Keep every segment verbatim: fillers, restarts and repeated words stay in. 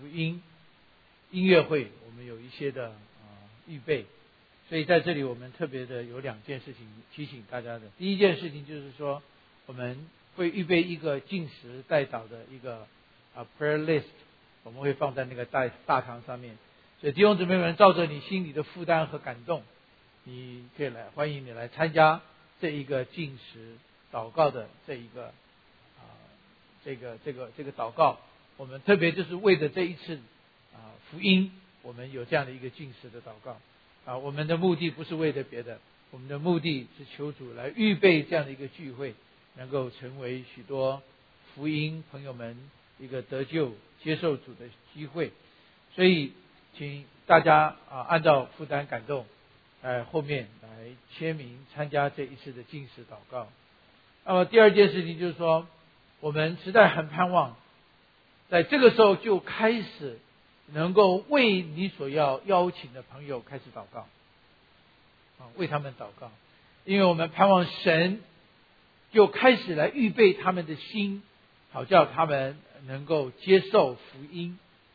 福音音乐会，我们有一些的啊预备。所以在这里我们特别的有两件事情提醒大家的。第一件事情就是说，我们会预备一个禁食代祷的一个啊 prayer list， 我们会放在那个大大堂上面。所以弟兄姊妹们，照着你心里的负担和感动，你可以来，欢迎你来参加这一个禁食祷告的这一个啊这个这个这个祷告。我们特别就是为了这一次啊福音，我们有这样的一个禁食的祷告啊。我们的目的不是为了别的，我们的目的是求主来预备这样的一个聚会，能够成为许多福音朋友们一个得救接受主的机会。所以请大家啊按照负担感动在后面来签名参加这一次的禁食祷告。那么第二件事情就是说，我们实在很盼望在这个时候就开始能够为你所要邀请的朋友开始祷告啊，为他们祷告，因为我们盼望神就开始来预备他们的心，好叫他们能够接受福音。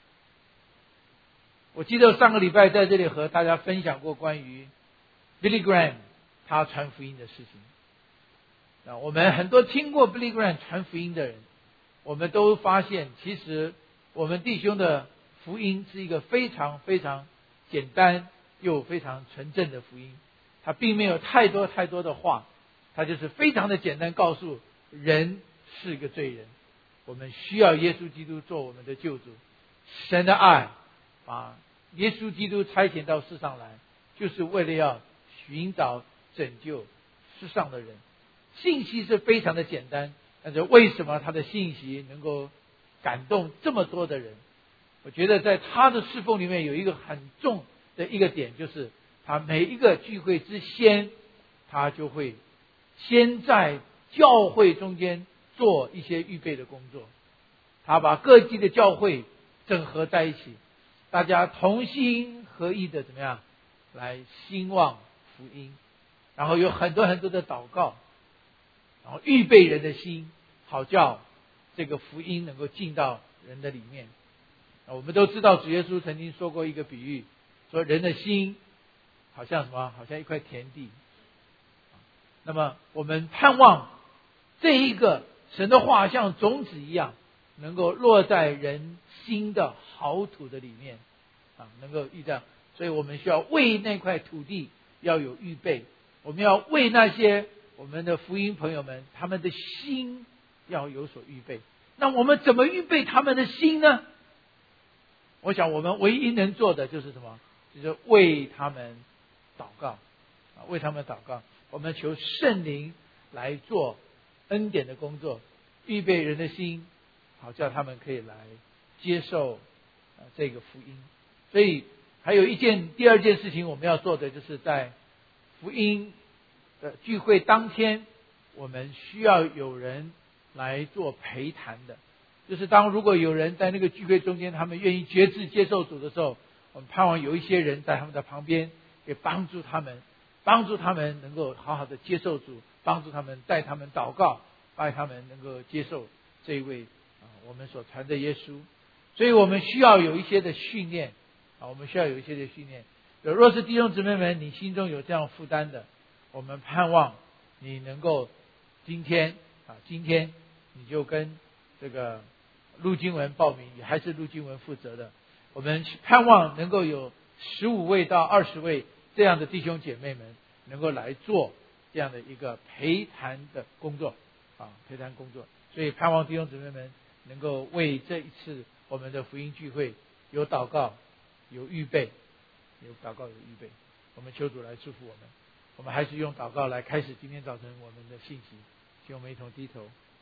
我记得上个礼拜在这里和大家分享过关于 Billy Graham 他传福音的事情啊。我们很多听过 Billy Graham 传福音的人，我们都发现其实我们弟兄的福音是一个非常非常简单又非常纯正的福音，他并没有太多太多的话，他就是非常的简单，告诉人是个罪人，我们需要耶稣基督做我们的救主，神的爱把耶稣基督差遣到世上来，就是为了要寻找拯救世上的人。信息是非常的简单，但是为什么他的信息能够感动这么多的人？我觉得在他的侍奉里面有一个很重的一个点，就是他每一个聚会之先，他就会先在教会中间做一些预备的工作，他把各地的教会整合在一起，大家同心合意的怎么样来兴旺福音，然后有很多很多的祷告，然后预备人的心，好叫这个福音能够进到人的里面。我们都知道主耶稣曾经说过一个比喻，说人的心好像什么，好像一块田地。那么我们盼望这一个神的话像种子一样，能够落在人心的好土的里面啊，能够遇到。所以我们需要为那块土地要有预备，我们要为那些我们的福音朋友们，他们的心要有所预备。那我们怎么预备他们的心呢？我想我们唯一能做的就是什么？就是为他们祷告啊，为他们祷告。我们求圣灵来做恩典的工作，预备人的心，好叫他们可以来接受啊这个福音。所以还有一件第二件事情我们要做的，就是在福音的聚会当天，我们需要有人来做陪谈的。就是当如果有人在那个聚会中间，他们愿意决志接受主的时候，我们盼望有一些人在他们的旁边，给帮助他们，帮助他们能够好好的接受主，帮助他们带他们祷告，带他们能够接受这一位啊我们所传的耶稣。所以我们需要有一些的训练啊，我们需要有一些的训练。若是弟兄姊妹们你心中有这样负担的，我们盼望你能够今天啊，今天你就跟这个陆经文报名，也还是陆经文负责的。我们盼望能够有十五位到二十位这样的弟兄姐妹们，能够来做这样的一个陪谈的工作啊，陪谈工作。所以盼望弟兄姊妹们能够为这一次我们的福音聚会有祷告，有预备，有祷告有预备。我们求主来祝福我们。我们还是用祷告来开始今天早晨我们的信息。请我们一同低头。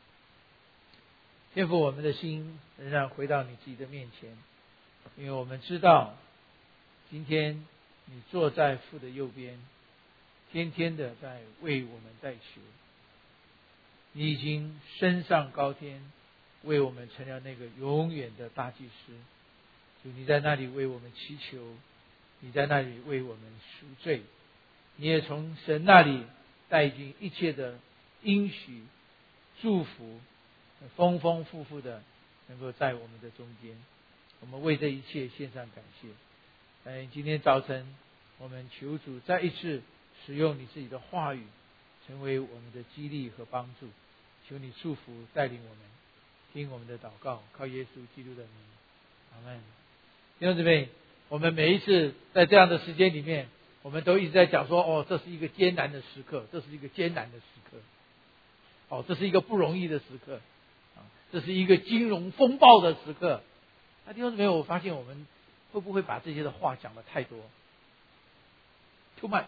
天父，我们的心仍然回到你自己的面前，因为我们知道今天你坐在父的右边，天天的在为我们代求。你已经升上高天，为我们成了那个永远的大祭司。主，你在那里为我们祈求，你在那里为我们赎罪，你也从神那里带进一切的应许祝福，丰丰富富的能够在我们的中间。 我们为这一切献上感谢。嗯，今天早晨我们求主再一次使用你自己的话语，成为我们的激励和帮助。求你祝福带领我们，听我们的祷告，靠耶稣基督的名，阿们。弟兄姊妹，我们每一次在这样的时间里面，我们都一直在讲说，哦，这是一个艰难的时刻，这是一个艰难的时刻，哦，这是一个不容易的时刻，啊，这是一个金融风暴的时刻。那弟兄姊妹，我发现我们会不会把这些的话讲的太多 ？Too much。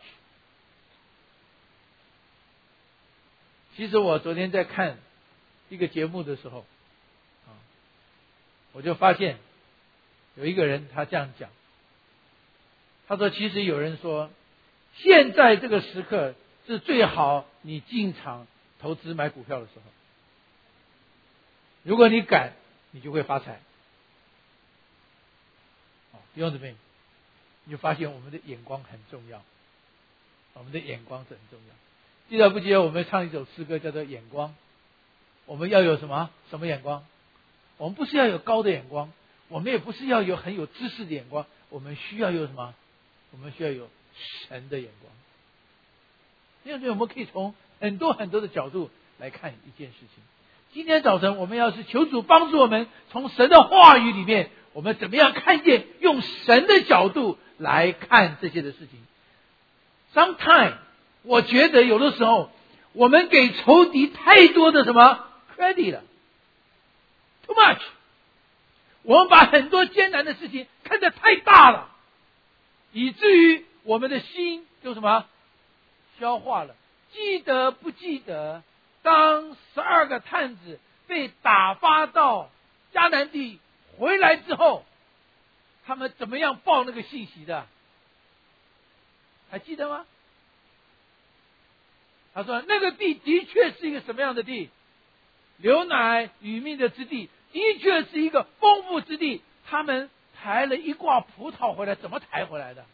其实我昨天在看一个节目的时候，啊，我就发现有一个人他这样讲，他说：“其实有人说，现在这个时刻是最好你进场投资买股票的时候。如果你敢，你就会发财。”哦，弟兄姊妹，你就发现我们的眼光很重要，我们的眼光是很重要。记得不记得我们唱一首诗歌叫做《眼光》？我们要有什么什么眼光？我们不是要有高的眼光，我们也不是要有很有知识的眼光，我们需要有什么？我们需要有神的眼光。因为我们可以从很多很多的角度来看一件事情。今天早晨我们要是求主帮助我们，从神的话语里面，我们怎么样看见，用神的角度来看这些的事情。Sometimes我觉得有的时候我们给仇敌太多的什么 credit 了 ，too much。我们把很多艰难的事情看得太大了，以至于我们的心就什么消化了。记得不记得，当十二个探子被打发到迦南地回来之后，他们怎么样报那个信息的？还记得吗？他说那个地的确是一个什么样的地？流奶与蜜的之地，的确是一个丰富之地。他们抬了一挂葡萄回来，怎么抬回来的？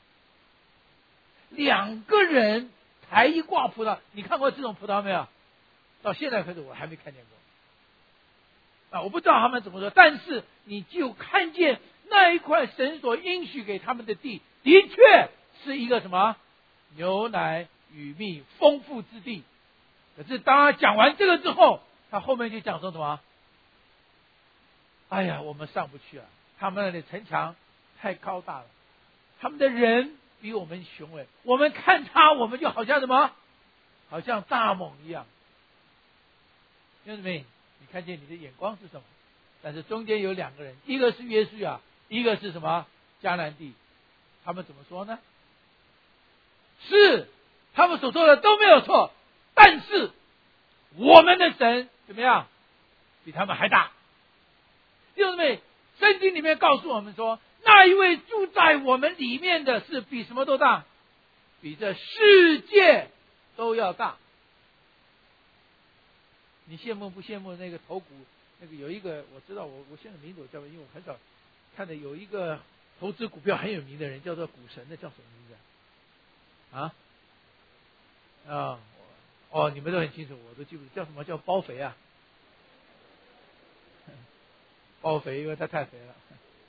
两个人抬一挂葡萄，你看过这种葡萄没有？到现在为止我还没看见过。啊，我不知道他们怎么说，但是你就看见那一块神所应许给他们的地，的确是一个什么牛奶与蜜丰富之地。可是当他讲完这个之后，他后面就讲说什么？哎呀，我们上不去了，他们那里城墙太高大了，他们的人比我们雄伟，我们看他，我们就好像什么？好像大猛一样。弟兄姊妹，你看见你的眼光是什么？但是中间有两个人，一个是约书亚，一个是什么？迦南地。他们怎么说呢？是他们所说的都没有错，但是我们的神怎么样？比他们还大。弟兄姊妹，圣经里面告诉我们说，那一位住在我们里面的是比什么都大？比这世界都要大。你羡慕不羡慕那个投股？那个有一个我知道，我我现在名字我叫，因为我很少看的，有一个投资股票很有名的人，叫做股神，那叫什么名字啊？啊啊哦，你们都很清楚，我都记不住，叫什么？叫包肥啊？包肥，因为他太肥了。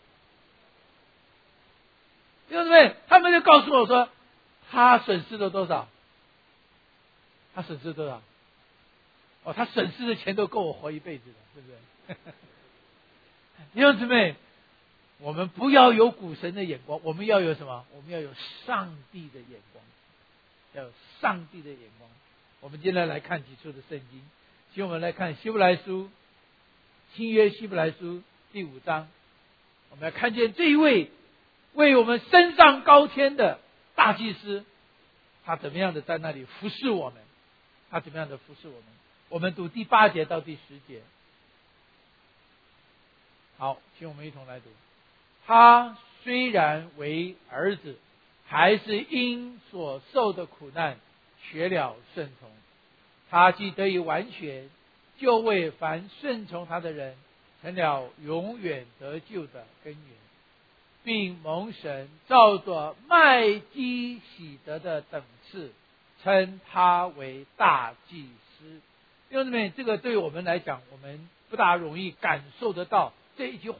弟兄姊妹，他们就告诉我说，他损失了多少？他损失了多少？哦，他损失的钱都够我活一辈子了，对不对？弟兄姊妹，我们不要有股神的眼光，我们要有什么？我们要有上帝的眼光，要有上帝的眼光。我们今天来看几处的圣经，请我们来看希伯来书，新约希伯来书第五章，我们要看见这一位为我们升上高天的大祭司，他怎么样的在那里服侍我们，他怎么样的服侍我们。我们读第八节到第十节。好，请我们一同来读。他虽然为儿子，还是因所受的苦难学了顺从。他既得以完全，就为凡顺从他的人成了永远得救的根源，并蒙神照着麦基洗德的等次称他为大祭司。弟兄姊妹，这个对我们来讲，我们不大容易感受得到这一句话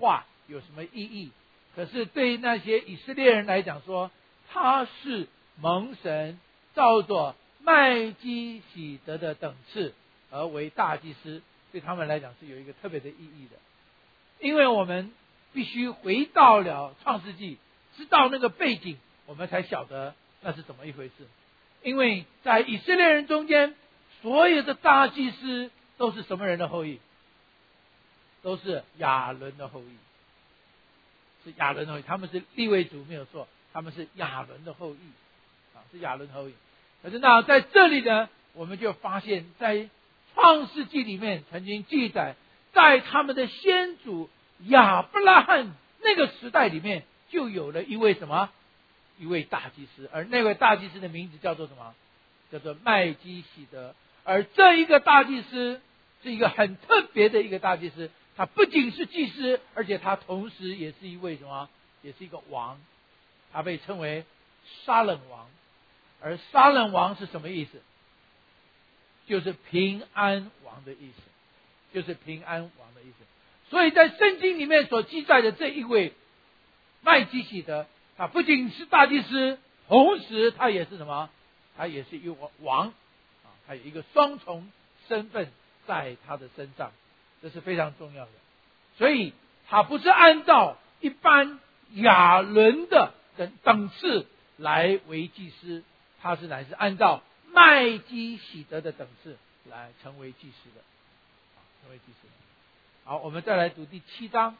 有什么意义。可是对那些以色列人来讲说，他是蒙神照着麦基洗德的等次而为大祭司，对他们来讲是有一个特别的意义的。因为我们必须回到了创世纪，知道那个背景，我们才晓得那是怎么一回事。因为在以色列人中间，所有的大祭司都是什么人的后裔？都是亚伦的后裔，是亚伦的后裔，他们是利未族没有错，他们是亚伦的后裔啊，是亚伦的后裔。可是那在这里呢，我们就发现，在创世纪里面曾经记载，在他们的先祖亚伯拉罕那个时代里面，就有了一位什么？一位大祭司，而那位大祭司的名字叫做什么？叫做麦基洗德。而这一个大祭司是一个很特别的一个大祭司，他不仅是祭司，而且他同时也是一位什么？也是一个王，他被称为沙冷王。而沙冷王是什么意思？就是平安王的意思，就是平安王的意思。所以在圣经里面所记载的这一位麦基洗德，他不仅是大祭司，同时他也是什么？他也是一位王啊，他有一个双重身份在他的身上，这是非常重要的。所以他不是按照一般亚伦的等等次来为祭司，他是乃是按照麦基洗德的等次来成为祭司的，成为祭司的。好，我们再来读第七章，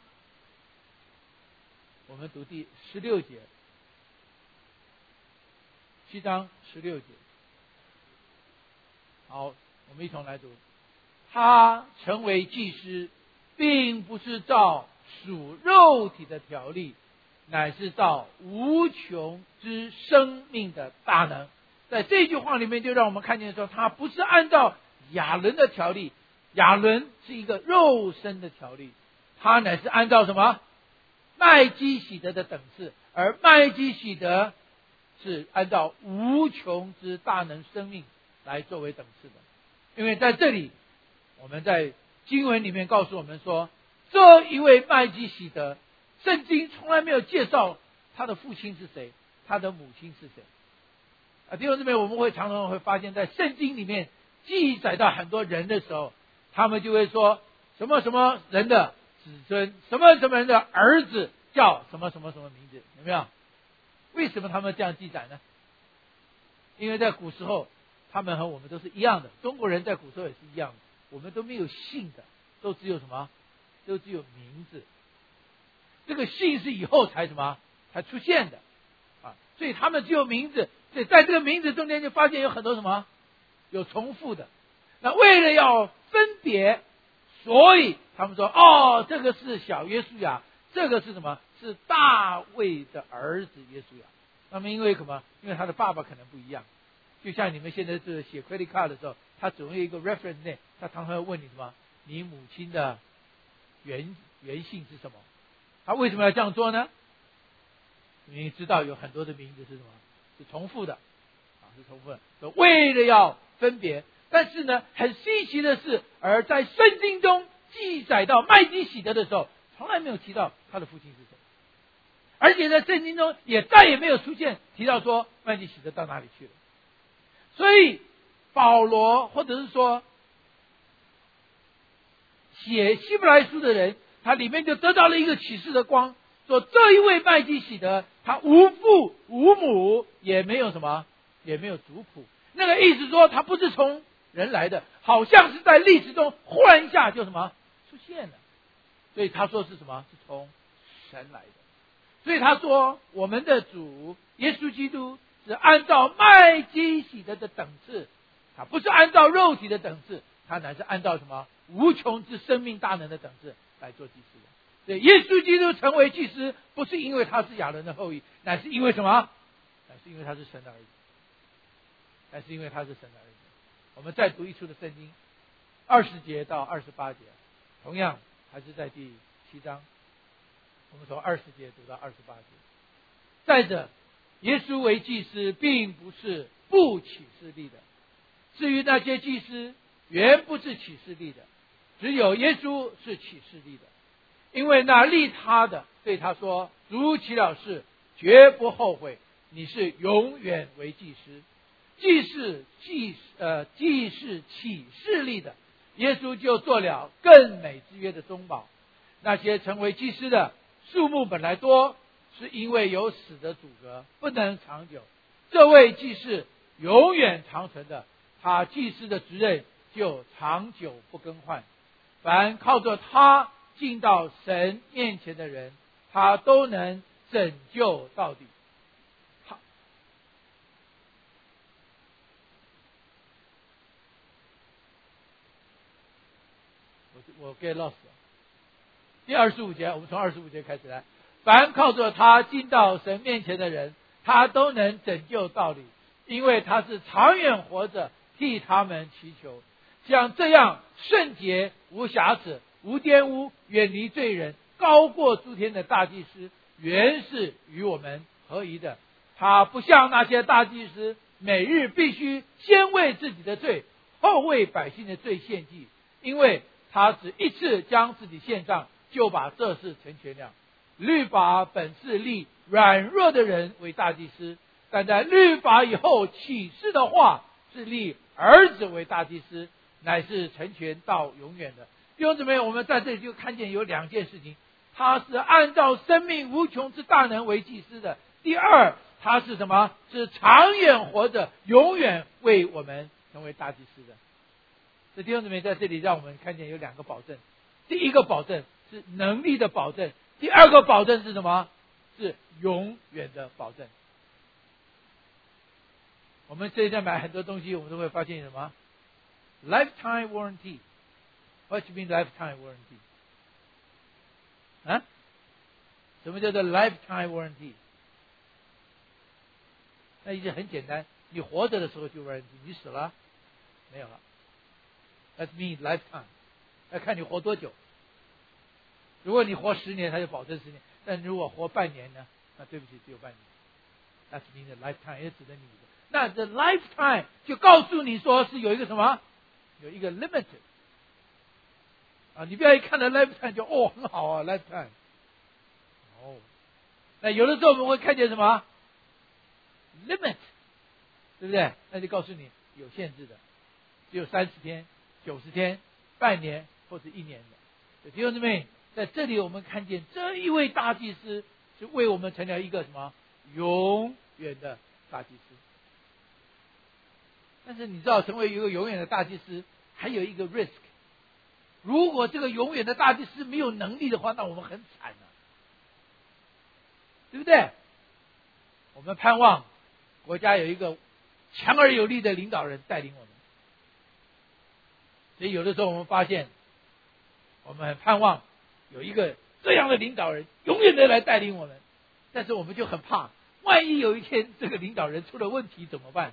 我们读第十六节，七章十六节。好，我们一同来读。他成为祭司，并不是照属肉体的条例，乃是照无穷之生命的大能。在这句话里面，就让我们看见说，他不是按照亚伦的条例，亚伦是一个肉身的条例，他乃是按照什么？麦基洗德的等次，而麦基洗德是按照无穷之大能生命来作为等次的。因为在这里，我们在经文里面告诉我们说，这一位麦基洗德，圣经从来没有介绍他的父亲是谁，他的母亲是谁。啊，弟兄姊妹，我们会常常会发现，在圣经里面记载到很多人的时候，他们就会说什么什么人的子孙，什么什么人的儿子叫什么什么什么名字，有没有？为什么他们这样记载呢？因为在古时候，他们和我们都是一样的，中国人在古时候也是一样的，我们都没有姓的，都只有什么？都只有名字。这个姓是以后才什么？才出现的啊，所以他们只有名字，所以在这个名字中间就发现有很多什么？有重复的。那为了要分别，所以他们说，哦，这个是小约书亚，这个是什么？是大卫的儿子约书亚。那么因为什么？因为他的爸爸可能不一样。就像你们现在是写 credit card 的时候，他总有一个 reference name， 他常常会问你什么？你母亲的原原姓是什么？他为什么要这样做呢？你知道有很多的名字是什么？是重复的啊，是重复的。所以为了要分别，但是呢，很稀奇的是，而在圣经中记载到麦基洗德的时候，从来没有提到他的父亲是谁，而且在圣经中也再也没有出现提到说麦基洗德到哪里去了。所以保罗或者是说写希伯来书的人，他里面就得到了一个启示的光，说这一位麦基洗德，他无父无母，也没有什么，也没有族谱。那个意思说，他不是从人来的，好像是在历史中忽然一下就什么出现了。所以他说是什么？是从神来的。所以他说，我们的主耶稣基督是按照麦基洗德的等次，他不是按照肉体的等次，他乃是按照什么无穷之生命大能的等次来做祭司的。所以耶稣基督成为祭司，不是因为他是亚伦的后裔，乃是因为什么？乃是因为他是神的儿子，乃是因为他是神的儿子。我们再读一处的圣经，二十节到二十八节，同样还是在第七章，我们从二十节读到二十八节。再者，耶稣为祭司并不是不启示立的，至于那些祭司原不是启示立的，只有耶稣是启示立的。 因为那立他的对他说：主起了事，绝不后悔。你是永远为祭司，既是祭呃既是启示立的，耶稣就做了更美之约的中保。那些成为祭司的数目本来多，是因为有死的阻隔，不能长久。这位祭司永远长存的，他祭司的职任就长久不更换。凡靠着他进到神面前的人，他都能拯救到底。好，我我 get lost 了。第二十五节，我们从二十五节开始来。凡靠着他进到神面前的人，他都能拯救到底，因为他是长远活着替他们祈求。像这样圣洁无瑕疵无玷污远离罪人高过诸天的大祭司，原是与我们合宜的。他不像那些大祭司每日必须先为自己的罪后为百姓的罪献祭，因为他只一次将自己献上，就把这事成全了。律法本是立软弱的人为大祭司，但在律法以后启示的话是立儿子为大祭司，乃是成全到永远的。弟兄姊妹，我们在这里就看见有两件事情，他是按照生命无穷之大能为祭司的。第二，他是什么？是长远活着，永远为我们成为大祭司的。这弟兄姊妹在这里让我们看见有两个保证。第一个保证是能力的保证，第二个保证是什么？是永远的保证。我们现在买很多东西，我们都会发现什么 ？Lifetime warranty。What you mean lifetime warranty？ 啊？什么叫做 lifetime warranty？ 那意思很简单，你活着的时候就 warranty， 你死了没有了。That means lifetime， 要看你活多久。如果你活十年，他就保证十年；但如果活半年呢？那对不起，只有半年。That means lifetime 也指的你的。那这 lifetime 就告诉你说是有一个什么？有一个 limit。啊，你不要一看到 lifetime 就哦很好啊 lifetime。哦，那有的时候我们会看见什么 limit， 对不对？那就告诉你有限制的，只有三十天、九十天、半年或者一年的。弟兄姊妹，在这里我们看见这一位大祭司是为我们成了一个什么永远的大祭司。但是你知道，成为一个永远的大祭司还有一个 risk。如果这个永远的大祭司没有能力的话，那我们很惨啊，对不对？我们盼望国家有一个强而有力的领导人带领我们，所以有的时候我们发现，我们很盼望有一个这样的领导人永远的来带领我们，但是我们就很怕，万一有一天这个领导人出了问题怎么办？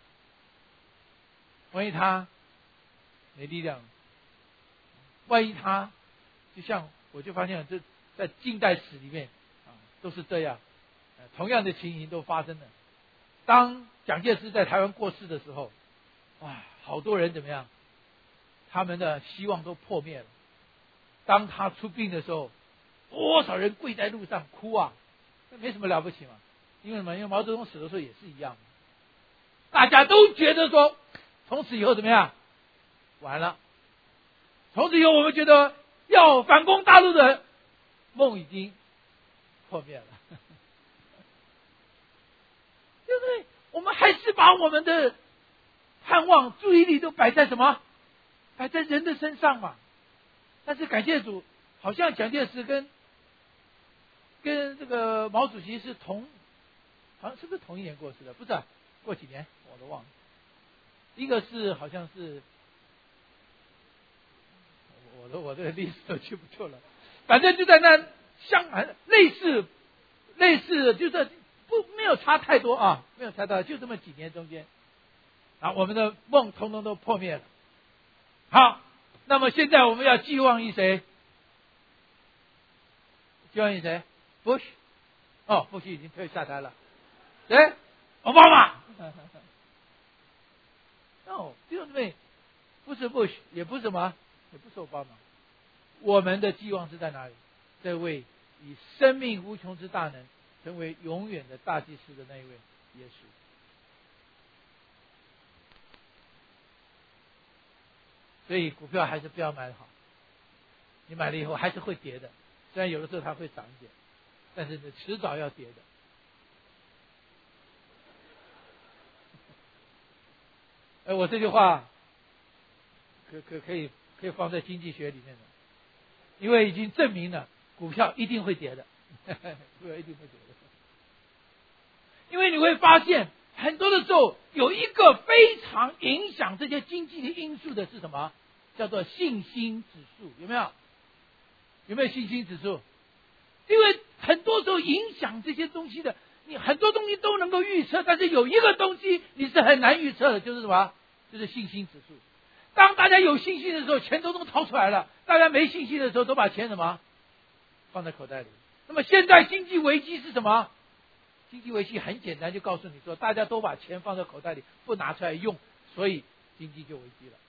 万一他没力量，万一他就像我就发现这在近代史里面啊都是这样，呃，同样的情形都发生了。当蒋介石在台湾过世的时候，哇，好多人怎么样？他们的希望都破灭了。当他出殡的时候，多少人跪在路上哭啊！那没什么了不起嘛，因为什么？因为毛泽东死的时候也是一样，大家都觉得说，从此以后怎么样？完了。从此以后，我们觉得要反攻大陆的梦已经破灭了，对不对？我们还是把我们的盼望、注意力都摆在什么？摆在人的身上嘛。但是感谢主，好像蒋介石跟跟这个毛主席是同，好像是不是同一年过世的？不是、啊，过几年我都忘了。一个是好像是。我的我这个历史都记不住了，反正就在那相类似类似，就是不没有差太多啊，没有差到就这么几年中间，啊，我们的梦通通都破灭了。好，那么现在我们要寄望于谁？寄望于谁 ？Bush， 哦 ，Bush 已经退下台了，谁？奥巴马。no， 弟兄姊妹，不是 Bush， 也不是什么。也不是奥巴马，我们的寄望是在哪里？ 这位以生命无穷之大能成为永远的大祭司的那一位耶稣。所以股票还是不要买好，你买了以后还是会跌的，虽然有的时候它会涨一点，但是迟早要跌的。哎，我这句话可可可以可以放在经济学里面的，因为已经证明了股票一定会跌的，股票一定会跌的。因为你会发现，很多的时候有一个非常影响这些经济的因素的是什么？叫做信心指数，有没有？有没有信心指数？因为很多时候影响这些东西的，你很多东西都能够预测，但是有一个东西你是很难预测的，就是什么？就是信心指数。当大家有信心的时候，钱都能掏出来了；大家没信心的时候，都把钱什么放在口袋里。那么现在经济危机是什么？经济危机很简单，就告诉你说，大家都把钱放在口袋里，不拿出来用，所以经济就危机了。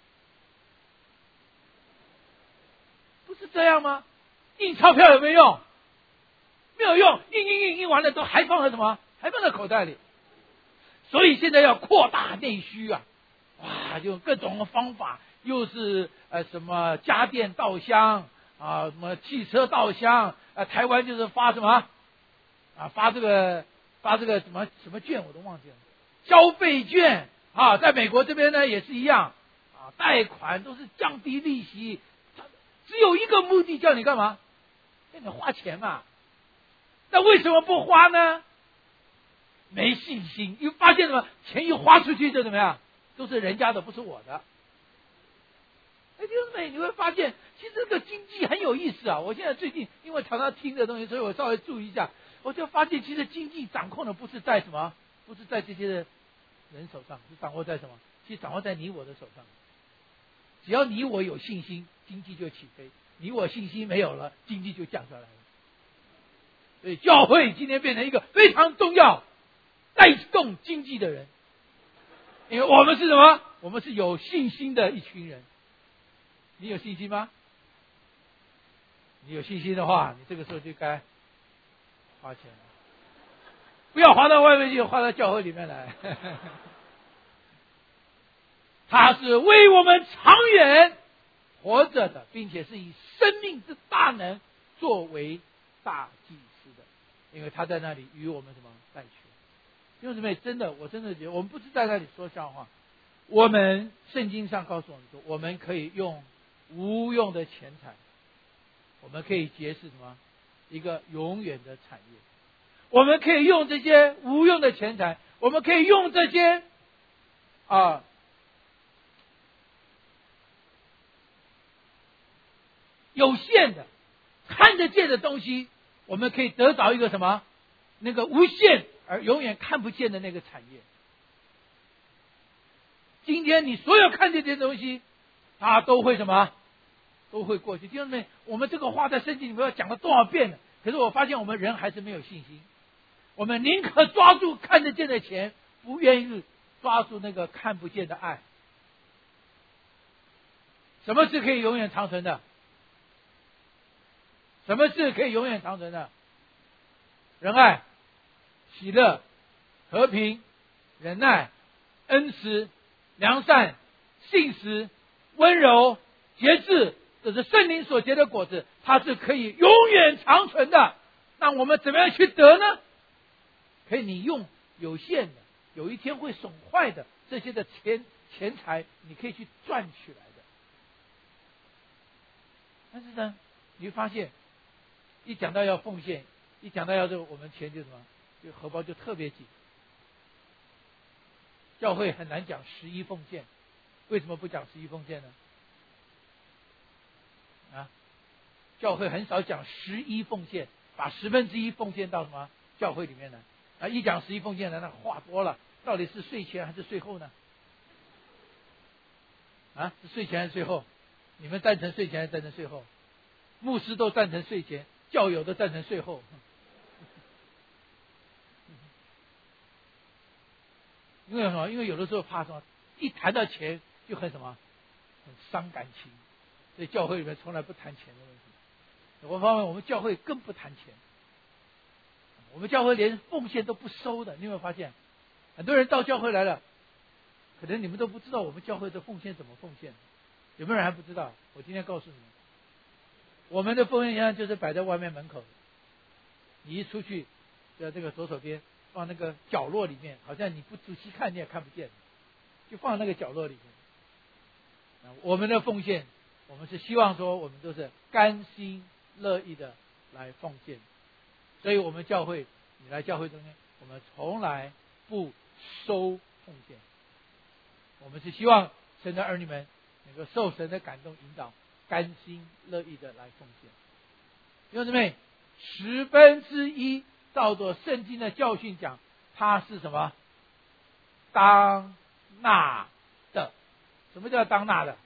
不是这样吗？印钞票有没有用？没有用，印印印印完了都还放在什么？还放在口袋里。所以现在要扩大内需啊！哇，用各种方法，又是呃什么家电稻香啊，什么汽车稻香啊，台湾就是发什么啊，发这个发这个什么什么券我都忘记了，消费券啊，在美国这边呢也是一样啊，贷款都是降低利息，只有一个目的，叫你干嘛？叫你花钱嘛。那为什么不花呢？没信心，因为发现什么？钱一花出去就怎么样？都是人家的，不是我的。哎，弟兄姊妹，你会发现，其实这个经济很有意思啊！我现在最近因为常常听这东西，所以我稍微注意一下，我就发现，其实经济掌控的不是在什么，不是在这些人手上，是掌握在什么？其实掌握在你我的手上。只要你我有信心，经济就起飞；你我信心没有了，经济就降下来了。所以教会今天变成一个非常重要带动经济的人，因为我们是什么？我们是有信心的一群人。你有信心吗？你有信心的话，你这个时候就该花钱了，不要花到外面去，花到教会里面来。他是为我们长远活着的，并且是以生命之大能作为大祭司的，因为他在那里与我们什么代求。弟兄姊妹，真的，我真的觉得，我们不是在那里说笑话。我们圣经上告诉我们说，我们可以用无用的钱财，我们可以结识什么？一个永远的产业。我们可以用这些无用的钱财，我们可以用这些啊。有限的看得见的东西，我们可以得到一个什么？那个无限而永远看不见的那个产业。今天你所有看得见的东西，它都会什么？都会过去。弟兄们，我们这个话在圣经里面要讲了多少遍了？可是我发现我们人还是没有信心。我们宁可抓住看得见的钱，不愿意抓住那个看不见的爱。什么是可以永远长存的？什么是可以永远长存的？仁爱、喜乐、和平、忍耐、恩慈、良善、信实、温柔、节制，这是圣灵所结的果子，它是可以永远长存的。那我们怎么样去得呢？可以你用有限的，有一天会损坏的这些的钱钱财，你可以去赚取来的。但是呢，你会发现，一讲到要奉献，一讲到要这个，我们钱就什么，就荷包就特别紧。教会很难讲十一奉献，为什么不讲十一奉献呢？啊，教会很少讲十一奉献，把十分之一奉献到什么教会里面呢？啊，一讲十一奉献呢，那话多了，到底是税前还是税后呢？啊，是税前还是税后？你们赞成税前还是赞成税后？牧师都赞成税前，教友都赞成税后。因为什么？因为有的时候怕什么？一谈到钱就很什么，很伤感情，所以教会里面从来不谈钱的问题。 我发现我们教会更不谈钱，我们教会连奉献都不收的。你有没有发现？很多人到教会来了，可能你们都不知道我们教会的奉献怎么奉献。有没有人还不知道？我今天告诉你们，我们的奉献箱就是摆在外面门口，你一出去，在这个左手边放那个角落里面，好像你不仔细看你也看不见，就放那个角落里面。我们的奉献，我们是希望说我们都是甘心乐意的来奉献，所以我们教会，你来教会中间，我们从来不收奉献。我们是希望神的儿女们能够受神的感动引导，甘心乐意的来奉献。弟兄姊妹，十分之一照着圣经的教训讲，它是什么？当纳的。什么叫当纳的？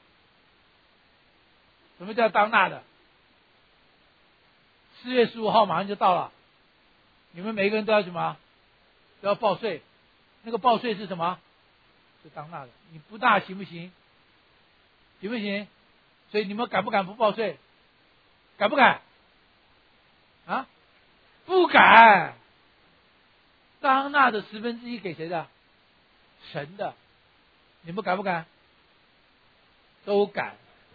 什么叫当纳的？四月十五号马上就到了，你们每一个人都要什么？都要报税。那个报税是什么？是当纳的。你不纳行不行？行不行？所以你们敢不敢不报税？敢不敢？啊？不敢。当纳的十分之一给谁的？神的。你们敢不敢？都敢。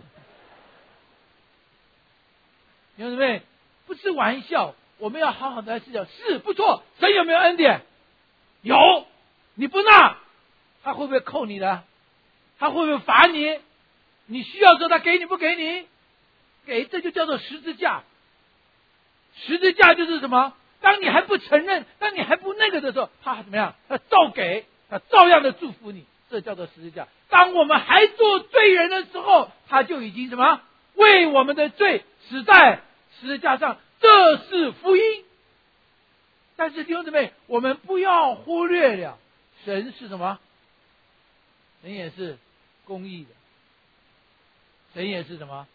弟兄姊妹，不是玩笑，我们要好好的来思考。是不错，神有没有恩典？有。你不纳，他会不会扣你的？他会不会罚你？你需要的时候他给你不给你？给，这就叫做十字架。十字架就是什么？当你还不承认，当你还不那个的时候，他怎么样？他照给，他照样的祝福你，这叫做十字架。当我们还做罪人的时候，他就已经什么？为我们的罪死在十字架上，这是福音。但是弟兄姊妹，我们不要忽略了，神是什么？神也是公义的，神也是什么？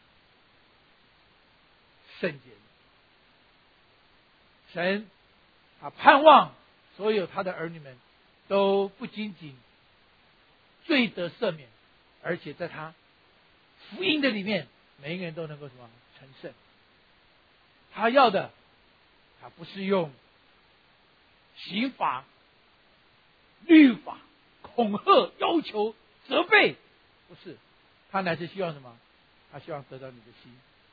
圣洁的。神他盼望所有他的儿女们都不仅仅罪得赦免，而且在他福音的里面，每一个人都能够什么成圣。他要的，他不是用刑罚、律法、恐吓、要求、责备，不是，他乃是希望什么？他希望得到你的心。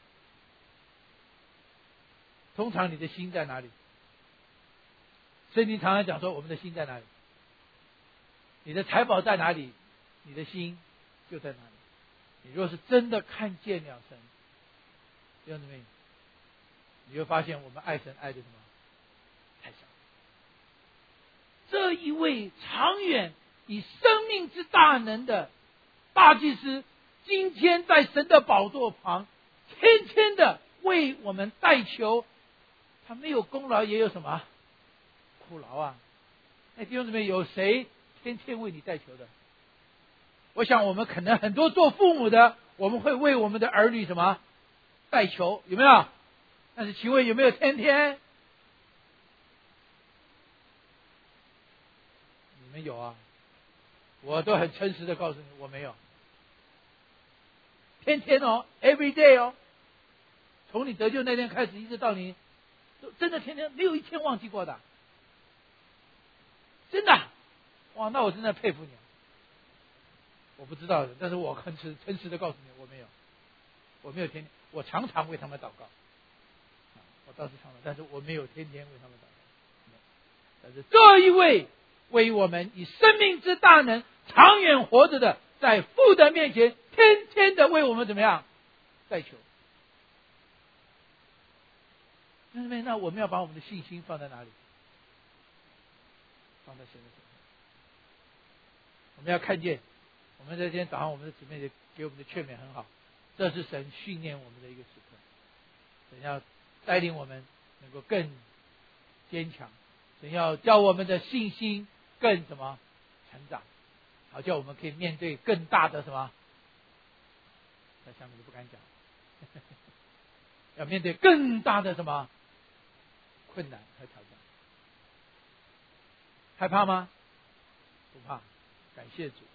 通常你的心在哪里？圣经常常讲说，我们的心在哪里？你的财宝在哪里？你的心就在哪里。你若是真的看见了神，弟兄姊妹，你会发现我们爱神爱的什么？太少。这一位长远以生命之大能的大祭司，今天在神的宝座旁，天天的为我们代求。他没有功劳，也有什么苦劳啊？哎，弟兄姊妹，有谁天天为你代求的？我想我们可能很多做父母的，我们会为我们的儿女什么代求，有没有？但是请问有没有天天？你们有啊？我都很诚实的告诉你，我没有。天天哦 ，every day 哦，从你得救那天开始，一直到你。真的天天没有一天忘记过的，真的，哇！那我真的佩服你。我不知道的，但是我很诚诚实的告诉你，我没有，我没有天天，我常常为他们祷告，我倒是常常，但是我没有天天为他们祷告。但是这一位为我们以生命之大能长远活着的，在父的面前天天的为我们怎么样代求。弟兄姊妹，那我们要把我们的信心放在哪里？放在神的身上。我们要看见，我们在今天早上我们的姊妹的给我们的劝勉很好，这是神训练我们的一个时刻。神要带领我们能够更坚强，神要叫我们的信心更什么成长，好叫我们可以面对更大的什么？在下面就不敢讲，要面对更大的什么？困难和挑战，害怕吗？不怕，感谢主。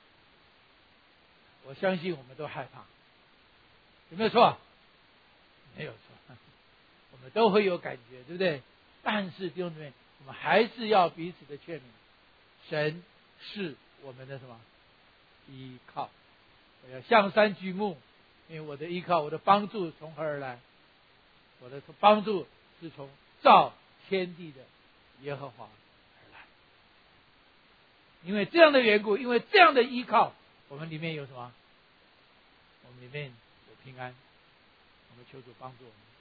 我相信我们都害怕，有没有错？ 没有错，我们都会有感觉，对不对？但是弟兄姊妹，我们还是要彼此的劝勉。神是我们的什么依靠？我要向山举目，因为我的依靠，我的帮助从何而来？我的帮助是从造天地的耶和华而来。因为这样的缘故，因为这样的依靠，我们里面有什么？我们里面有平安。我们求主帮助我们。